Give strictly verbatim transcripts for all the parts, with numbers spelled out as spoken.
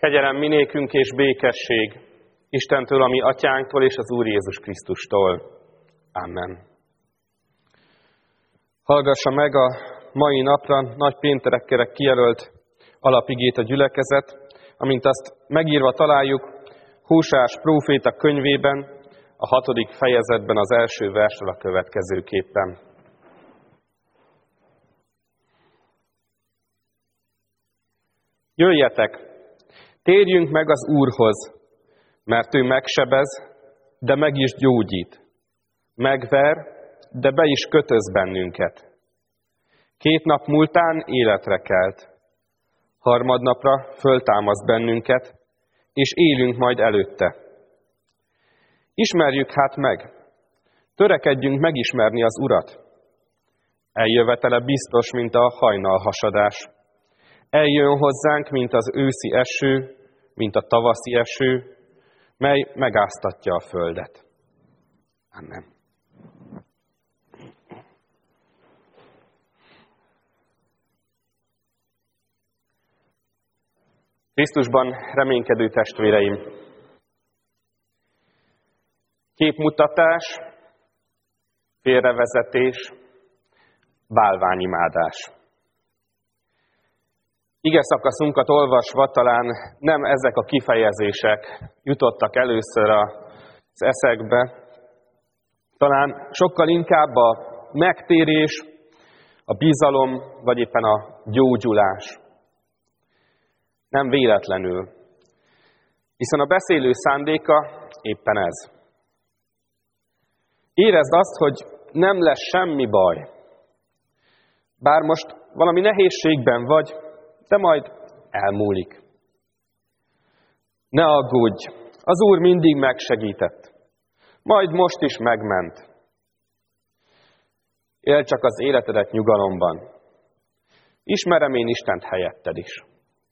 Kegyelem minékünk és békesség Istentől, a mi atyánktól és az Úr Jézus Krisztustól. Amen. Hallgassa meg a mai napra nagy pénterekre kijelölt alapigét a gyülekezet, amint azt megírva találjuk Hóseás próféta könyvében, a hatodik fejezetben az első versről a következőképpen. Jöjjetek, térjünk meg az Úrhoz, mert ő megsebez, de meg is gyógyít. Megver, de be is kötöz bennünket. Két nap múltán életre kelt. Harmadnapra föltámaszt bennünket, és élünk majd előtte. Ismerjük hát meg, törekedjünk megismerni az Urat. Eljövetele biztos, mint a hajnalhasadás. Eljön hozzánk, mint az őszi eső, mint a tavaszi eső, mely megáztatja a földet. Amen. Krisztusban reménykedő testvéreim! Képmutatás, félrevezetés, bálványimádás. Igeszakaszunkat olvasva talán nem ezek a kifejezések jutottak először az eszekbe, talán sokkal inkább a megtérés, a bizalom, vagy éppen a gyógyulás. Nem véletlenül, hiszen a beszélő szándéka éppen ez. Érezd azt, hogy nem lesz semmi baj. Bár most valami nehézségben vagy, de majd elmúlik. Ne aggódj, az Úr mindig megsegített. Majd most is megment. Éld csak az életedet nyugalomban. Ismerem én Istent helyetted is.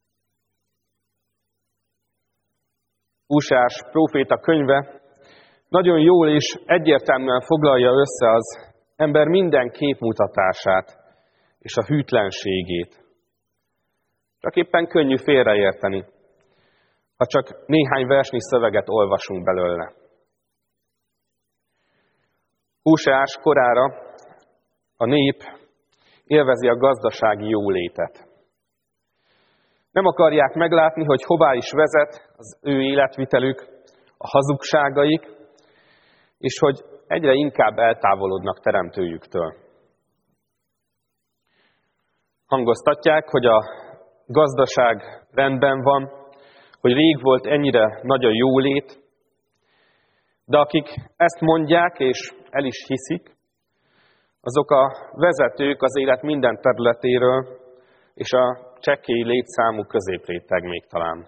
Hóseás próféta könyve nagyon jól és egyértelműen foglalja össze az ember minden képmutatását és a hűtlenségét. Csak éppen könnyű félreérteni, ha csak néhány versnyi szöveget olvasunk belőle. Hóseás korára a nép élvezi a gazdasági jólétet. Nem akarják meglátni, hogy hová is vezet az ő életvitelük, a hazugságaik, és hogy egyre inkább eltávolodnak teremtőjüktől. Hangoztatják, hogy a gazdaság rendben van, hogy rég volt ennyire nagy a jólét, de akik ezt mondják és el is hiszik, azok a vezetők az élet minden területéről, és a csekély létszámú középréteg még talán.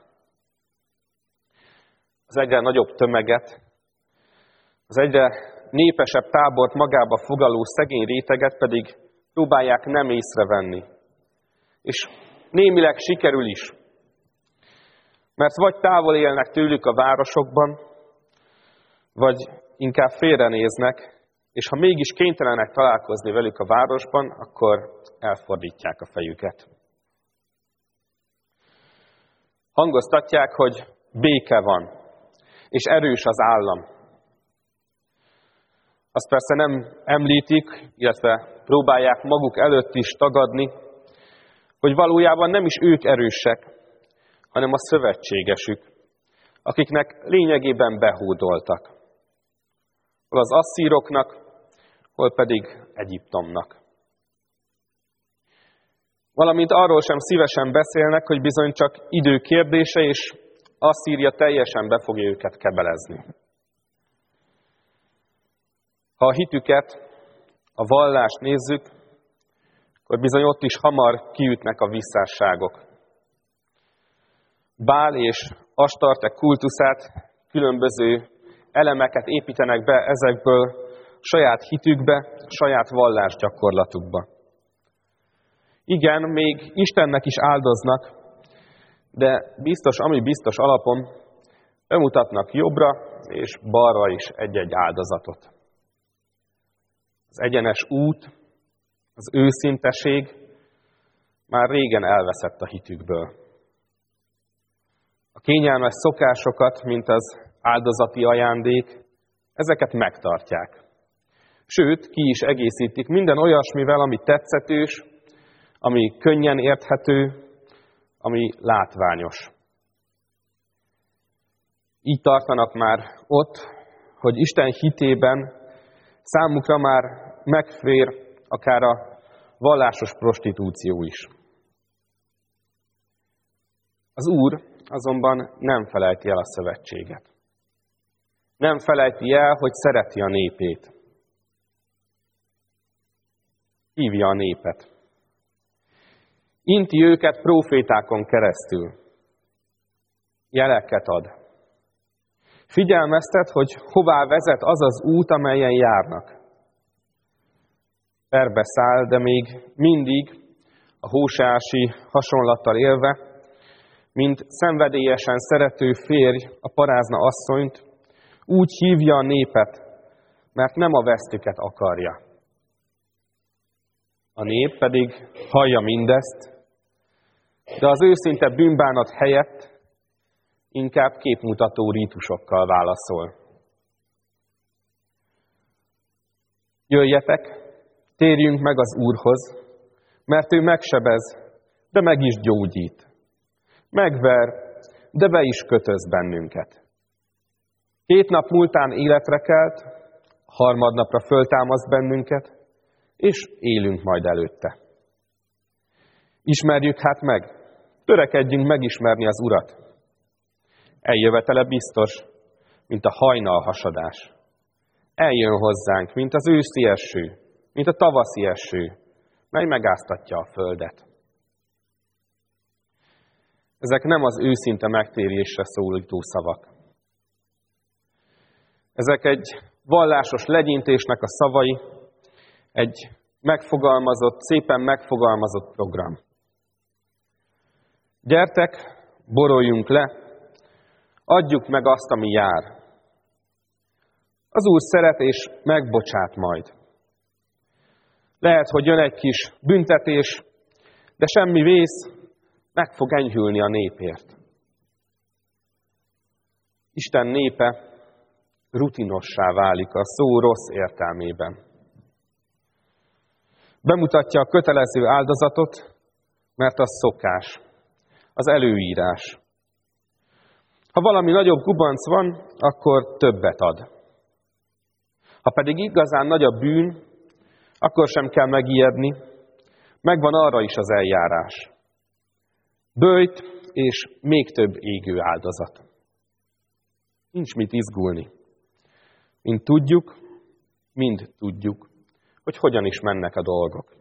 Az egyre nagyobb tömeget, az egyre népesebb tábort magába foglaló szegény réteget pedig próbálják nem észrevenni. És némileg sikerül is. Mert vagy távol élnek tőlük a városokban, vagy inkább félrenéznek, és ha mégis kénytelenek találkozni velük a városban, akkor elfordítják a fejüket. Hangoztatják, hogy béke van, és erős az állam. Azt persze nem említik, illetve próbálják maguk előtt is tagadni, hogy valójában nem is ők erősek, hanem a szövetségesük, akiknek lényegében behódoltak. Hol az asszíroknak, hol pedig Egyiptomnak. Valamint arról sem szívesen beszélnek, hogy bizony csak idő kérdése, és Asszíria teljesen be fogja őket kebelezni. Ha a hitüket, a vallást nézzük, akkor bizony ott is hamar kiütnek a visszásságok. Bál és Astarte kultuszát, különböző elemeket építenek be ezekből saját hitükbe, saját vallásgyakorlatukba. Igen, még Istennek is áldoznak, de biztos, ami biztos alapon, bemutatnak jobbra és balra is egy-egy áldozatot. Az egyenes út, az őszinteség már régen elveszett a hitükből. A kényelmes szokásokat, mint az áldozati ajándék, ezeket megtartják. Sőt, ki is egészítik minden olyasmivel, ami tetszetős, ami könnyen érthető, ami látványos. Így tartanak már ott, hogy Isten hitében számukra már megfér akár a vallásos prostitúció is. Az Úr azonban nem felejti el a szövetséget. Nem felejti el, hogy szereti a népét. Hívja a népet. Inti őket prófétákon keresztül. Jeleket ad. Figyelmeztet, hogy hová vezet az az út, amelyen járnak. Perbe száll, de még mindig a hósási hasonlattal élve, mint szenvedélyesen szerető férj a parázna asszonyt, úgy hívja a népet, mert nem a vesztüket akarja. A nép pedig hallja mindezt, de az őszinte bűnbánat helyett inkább képmutató rítusokkal válaszol. Jöjjetek, térjünk meg az Úrhoz, mert ő megsebez, de meg is gyógyít. Megver, de be is kötöz bennünket. Két nap múltán életre kelt, harmadnapra föltámaszt bennünket, és élünk majd előtte. Ismerjük hát meg, törekedjünk megismerni az Urat. Eljövetele biztos, mint a hajnal hasadás. Eljön hozzánk, mint az őszi eső, mint a tavaszi eső, mely megáztatja a földet. Ezek nem az őszinte megtérésre szólító szavak. Ezek egy vallásos legyintésnek a szavai, egy megfogalmazott, szépen megfogalmazott program. Gyertek, boruljunk le, adjuk meg azt, ami jár. Az Úr szeret és megbocsát majd. Lehet, hogy jön egy kis büntetés, de semmi vész, meg fog enyhülni a népért. Isten népe rutinossá válik a szó rossz értelmében. Bemutatja a kötelező áldozatot, mert az szokás, az előírás. Ha valami nagyobb gubanc van, akkor többet ad. Ha pedig igazán nagy a bűn, akkor sem kell megijedni, megvan arra is az eljárás. Böjt és még több égő áldozat. Nincs mit izgulni. Mind tudjuk, mind tudjuk, hogy hogyan is mennek a dolgok.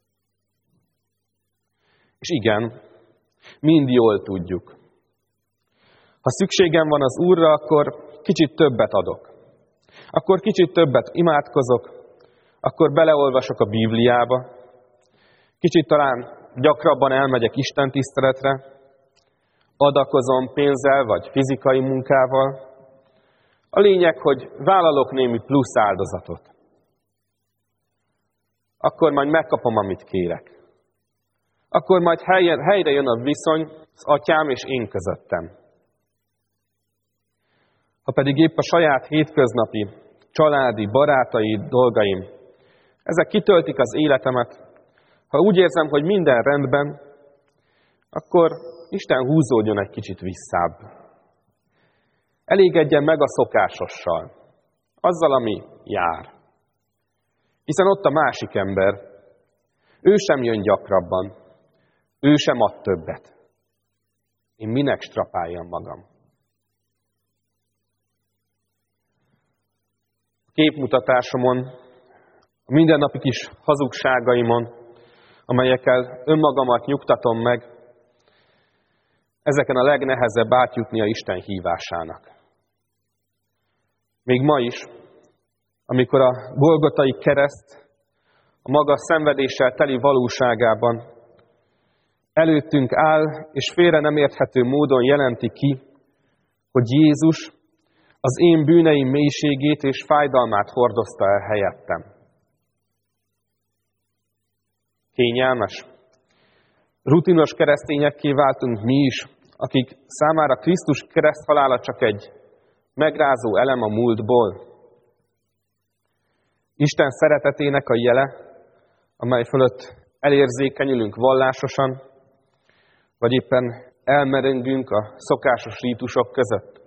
És igen, mind jól tudjuk. Ha szükségem van az Úrra, akkor kicsit többet adok. Akkor kicsit többet imádkozok, akkor beleolvasok a Bibliába, kicsit talán gyakrabban elmegyek istentiszteletre, adakozom pénzzel vagy fizikai munkával. A lényeg, hogy vállalok némi plusz áldozatot. Akkor majd megkapom, amit kérek. Akkor majd helyre jön a viszony az atyám és én közöttem. Ha pedig épp a saját hétköznapi, családi, barátai dolgaim, ezek kitöltik az életemet, ha úgy érzem, hogy minden rendben, akkor Isten húzódjon egy kicsit visszább. Elégedjen meg a szokásossal, azzal, ami jár. Hiszen ott a másik ember, ő sem jön gyakrabban, ő sem ad többet. Én minek strapáljam magam? A képmutatásomon, a mindennapi kis hazugságaimon, amelyekkel önmagamat nyugtatom meg, ezeken a legnehezebb átjutni a Isten hívásának. Még ma is, amikor a Golgotai kereszt a maga szenvedéssel teli valóságában előttünk áll, és félre nem érthető módon jelenti ki, hogy Jézus az én bűneim mélységét és fájdalmát hordozta el helyettem. Kényelmes, rutinos keresztényekké váltunk mi is akik számára Krisztus kereszthalála csak egy megrázó elem a múltból. Isten szeretetének a jele, amely fölött elérzékenyülünk vallásosan, vagy éppen elmerengünk a szokásos rítusok között.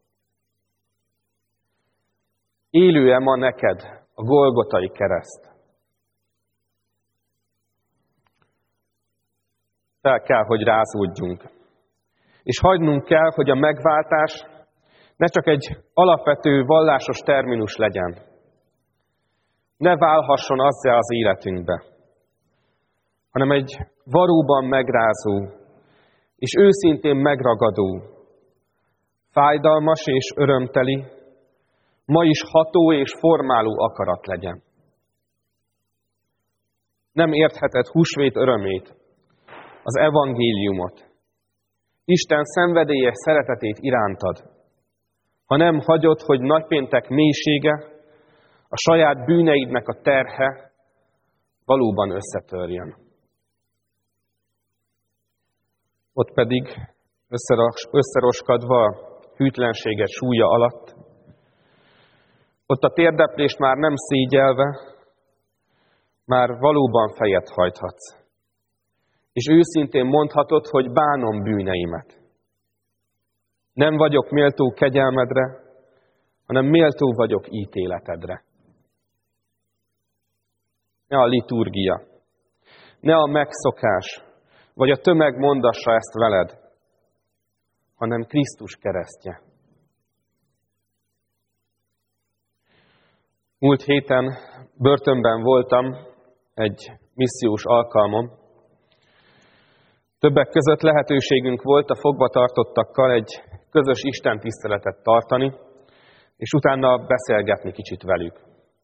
Élő-e ma neked a Golgotai kereszt? Fel kell, hogy rázódjunk. És hagynunk kell, hogy a megváltás ne csak egy alapvető vallásos terminus legyen. Ne válhasson azzá az életünkbe, hanem egy valóban megrázó és őszintén megragadó, fájdalmas és örömteli, ma is ható és formáló akarat legyen. Nem értheted húsvét örömét, az evangéliumot, Isten szenvedélyes szeretetét irántad, ha nem hagyod, hogy nagypéntek mélysége, a saját bűneidnek a terhe valóban összetörjön. Ott pedig összeroskadva a hűtlenséget súlya alatt, ott a térdeplést már nem szégyelve, már valóban fejet hajthatsz. És őszintén mondhatod, hogy bánom bűneimet. Nem vagyok méltó kegyelmedre, hanem méltó vagyok ítéletedre. Ne a liturgia, ne a megszokás, vagy a tömeg mondassa ezt veled, hanem Krisztus keresztje. Múlt héten börtönben voltam egy missziós alkalmon. Többek között lehetőségünk volt a fogvatartottakkal egy közös istentiszteletet tartani, és utána beszélgetni kicsit velük.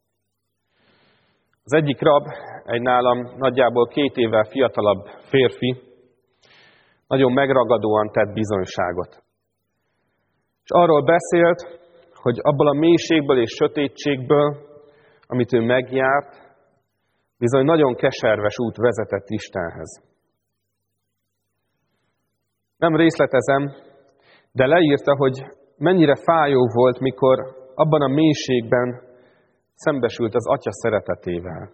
Az egyik rab, egy nálam nagyjából két évvel fiatalabb férfi, nagyon megragadóan tett bizonyságot. És arról beszélt, hogy abból a mélységből és sötétségből, amit ő megjárt, bizony nagyon keserves út vezetett Istenhez. Nem részletezem, de leírta, hogy mennyire fájó volt, mikor abban a mélységben szembesült az Atya szeretetével.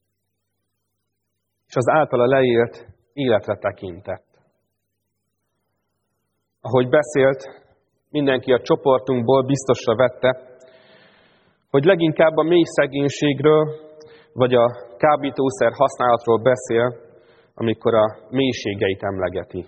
És az általa leélt életre tekintett. Ahogy beszélt, mindenki a csoportunkból biztosra vette, hogy leginkább a mély szegénységről, vagy a kábítószer használatról beszél, amikor a mélységeit emlegeti.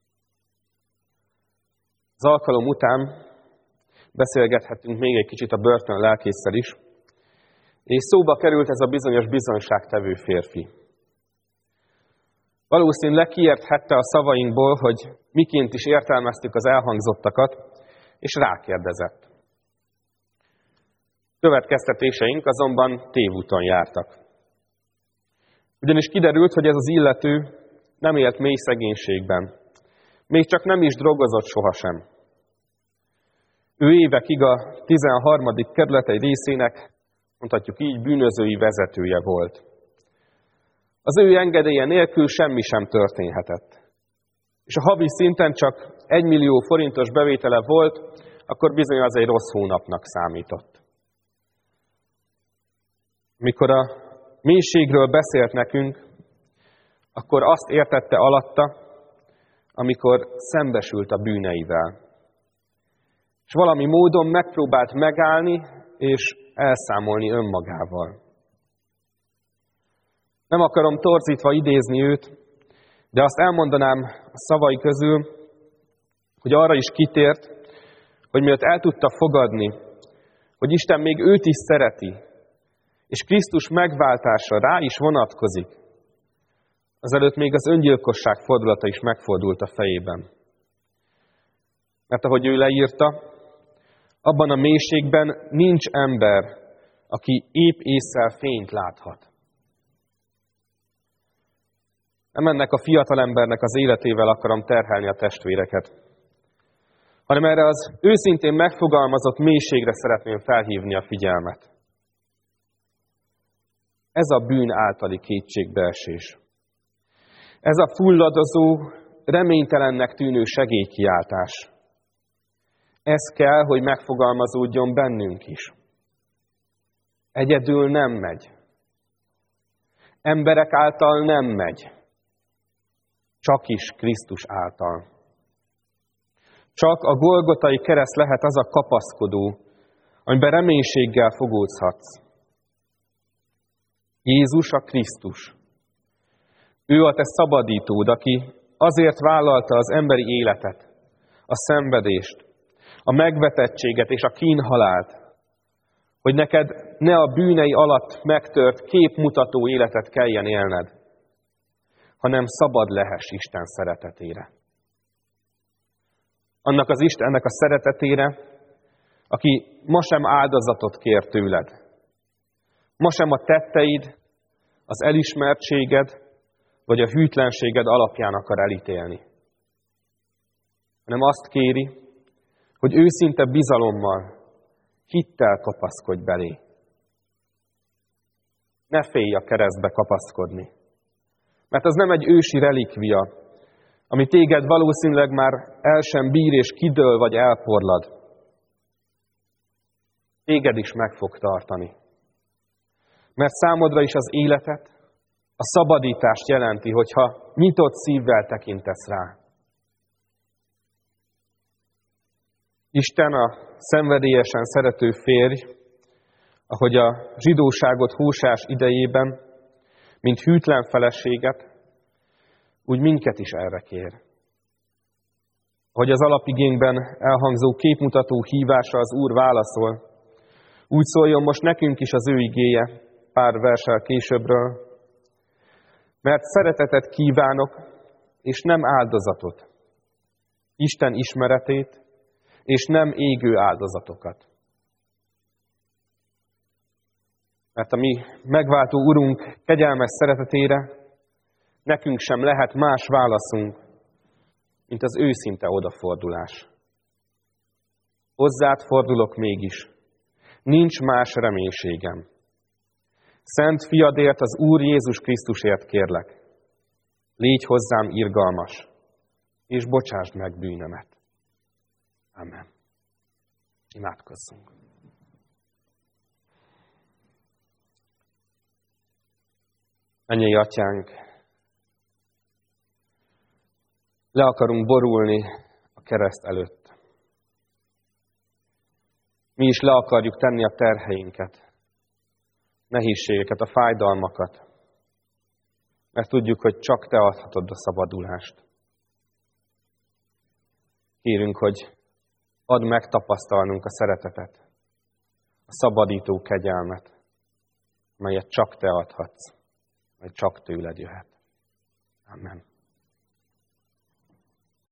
Az alkalom után beszélgethetünk még egy kicsit a börtön lelkésszel is, és szóba került ez a bizonyos bizonyságtevő férfi. Valószínűleg kiérthette a szavainkból, hogy miként is értelmeztük az elhangzottakat, és rákérdezett. Következtetéseink azonban tévúton jártak. Ugyanis kiderült, hogy ez az illető nem élt mély szegénységben. Még csak nem is drogozott sohasem. Ő évekig a tizenharmadik kerület egy részének, mondhatjuk így, bűnözői vezetője volt. Az ő engedélye nélkül semmi sem történhetett. És a havi szinten csak egy millió forintos bevétele volt, akkor bizony az egy rossz hónapnak számított. Mikor a mélységről beszélt nekünk, akkor azt értette alatta, amikor szembesült a bűneivel. És valami módon megpróbált megállni és elszámolni önmagával. Nem akarom torzítva idézni őt, de azt elmondanám a szavai közül, hogy arra is kitért, hogy miatt el tudta fogadni, hogy Isten még őt is szereti, és Krisztus megváltása rá is vonatkozik, azelőtt még az öngyilkosság fordulata is megfordult a fejében. Mert ahogy ő leírta, abban a mélységben nincs ember, aki épp ésszel fényt láthat. Nem ennek a fiatalembernek az életével akarom terhelni a testvéreket, hanem erre az őszintén megfogalmazott mélységre szeretném felhívni a figyelmet. Ez a bűn általi kétségbeesés. Ez a fulladozó, reménytelennek tűnő segélykiáltás. Ez kell, hogy megfogalmazódjon bennünk is. Egyedül nem megy. Emberek által nem megy. Csak is Krisztus által. Csak a Golgotai kereszt lehet az a kapaszkodó, amiben reménységgel fogózhatsz. Jézus a Krisztus. Ő a te szabadítód, aki azért vállalta az emberi életet, a szenvedést, a megvetettséget és a kínhalált, hogy neked ne a bűnei alatt megtört képmutató életet kelljen élned, hanem szabad lehess Isten szeretetére. Annak az Istennek a szeretetére, aki ma sem áldozatot kér tőled. Ma sem a tetteid, az elismertséged, vagy a hűtlenséged alapján akar elítélni. Hanem azt kéri, hogy őszinte bizalommal, hittel kapaszkodj belé. Ne félj a keresztbe kapaszkodni. Mert az nem egy ősi relikvia, ami téged valószínűleg már el sem bír és kidől vagy elporlad. Téged is meg fog tartani. Mert számodra is az életet, a szabadítást jelenti, hogyha nyitott szívvel tekintesz rá. Isten a szenvedélyesen szerető férj, ahogy a zsidóságot Hósás idejében, mint hűtlen feleséget, úgy minket is erre kér. Ahogy az alapigénkben elhangzó képmutató hívásra az Úr válaszol, úgy szóljon most nekünk is az ő igéje pár verssel későbbről, mert szeretetet kívánok, és nem áldozatot, Isten ismeretét, és nem égő áldozatokat. Mert a mi megváltó Urunk kegyelmes szeretetére nekünk sem lehet más válaszunk, mint az őszinte odafordulás. Hozzád fordulok mégis, nincs más reménységem. Szent fiadért, az Úr Jézus Krisztusért kérlek, légy hozzám irgalmas, és bocsásd meg bűnömet. Amen. Imádkozzunk. Mennyei Atyánk, le akarunk borulni a kereszt előtt. Mi is le akarjuk tenni a terheinket, nehézségeket, a fájdalmakat, mert tudjuk, hogy csak Te adhatod a szabadulást. Kérünk, hogy add megtapasztalnunk a szeretetet, a szabadító kegyelmet, melyet csak Te adhatsz, vagy csak tőled jöhet. Amen.